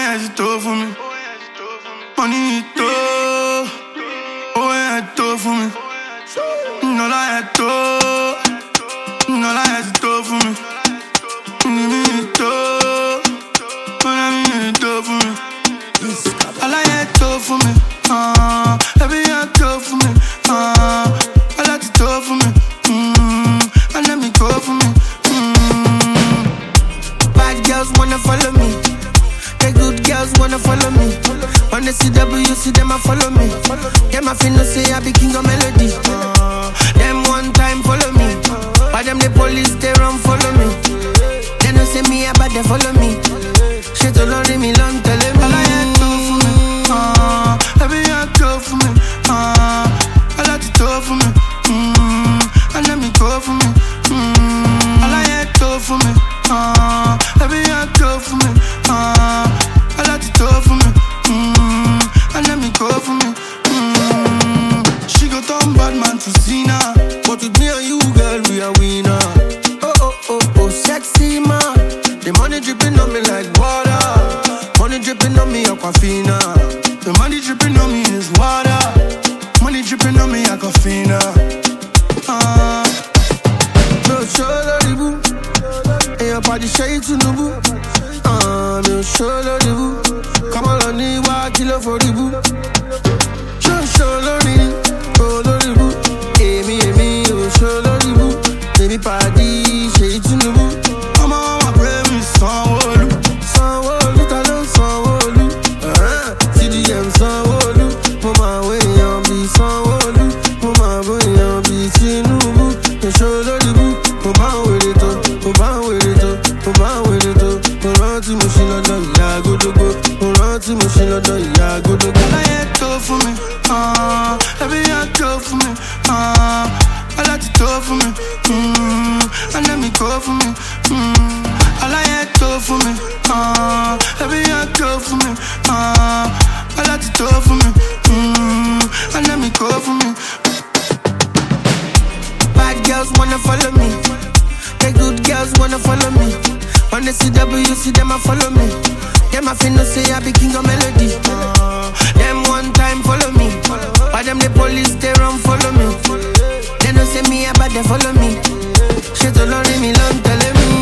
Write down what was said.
yeah, it's tough for me. Money is tough. Oh, yeah, it's tough for me. No lie, it's tough. No lie, it's tough for me. It's tough. It's tough for me. I like it tough for me. Every year tough for me. I like it tough for me. And let me go for me. Bad girls wanna follow me. The good girls wanna follow me. When they see W, see them, I follow me. Them I feel no say I be king of melody. Them one time follow me. But them the police, they run follow me. They don't say me, but they follow me. Shit all on me, long telling me. I like it tough for me. Every year tough for me. I like it tough for me. And let me go for me. I like it tough for me. Every year tough for me. I like it tough for me. And let me go for me. She got on bad man to see now. But with me and you, girl, we are winner. Oh, oh, oh, oh, sexy man. The money dripping on me like water. Money dripping on me, aquafina. The money dripping on me is water. Money dripping on me, aquafina. No show the boo. And your body shade to the boo. No show the boo. Come on, I need 1 kilo for the boo. Show the boo. Amy, oh, show the boo. Baby party, shade to the boo. I'm on my baby, Sanwo-Olu. Sanwo-Olu, ta ló Sanwo-Olu. CDM Sanwo-Olu. Mo máa wé èèyàn bí Sanwo-Olu. Mo máa bó èèyàn bí Tinubu. Èso lórí bú. Mo bá ń wèrè tó. Mo bá ń wèrè tó. Mo bá ń wèrè tó. Mo rántí mo ṣe lọ́dọ̀ ìyá Gódógó. Mo rántí mo ṣe lọ́dọ̀ ìyá Gódógó. I like it tough for me. Every year tough for me. I like it tough for me. And let me go for me. I like it tough for me. Every year tough for me. I like it tough for me. And let me go for me. Bad girls wanna follow me. The good girls wanna follow me. When they see W, see them, I follow me. Them I feel no say I be king of melody. Them one time follow me. But them the police, they run follow me. They don't say me, but they follow me. Shit all on me, long telling me.